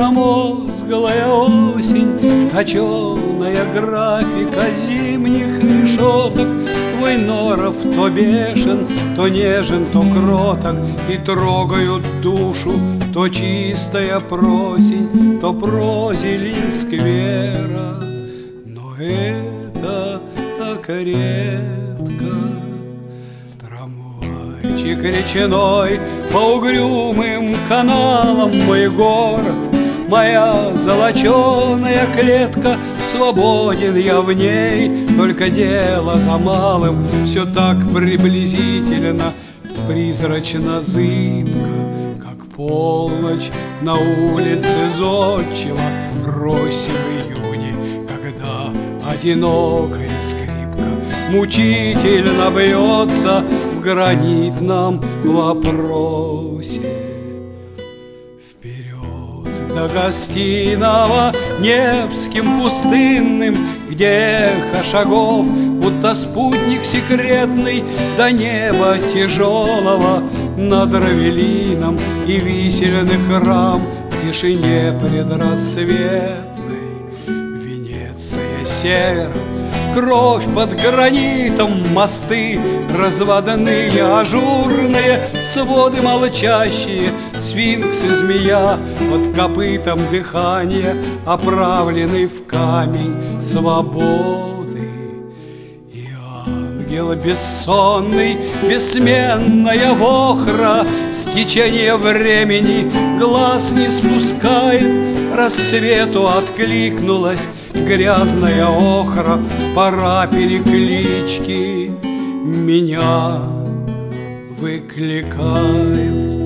промозглая осень, точеная графика зимних решеток. Твой норов то бешен, то нежен, то кроток, и трогают душу то чистая просень, то прозелень сквера. Но это так редко. Трамвайчик речной по угрюмым каналам мой город, моя золоченая клетка, свободен я в ней, только дело за малым, все так приблизительно, призрачно зыбко, как полночь на улице Зодчего, росью в июне, когда одинокая скрипка мучительно бьется в гранитном вопросе. До гостиного Невским пустынным, где эхо шагов, будто спутник секретный, до неба тяжелого над Равелином и висельных рам в тишине предрассветной. Венеция севера, кровь под гранитом, мосты разводные, ажурные, своды молчащие, сфинкс и змея под копытом дыхания, оправленный в камень свободы. И ангел бессонный, бессменная вохра, с течения времени глаз не спускает, рассвету откликнулась грязная охра, пора переклички, меня выкликают.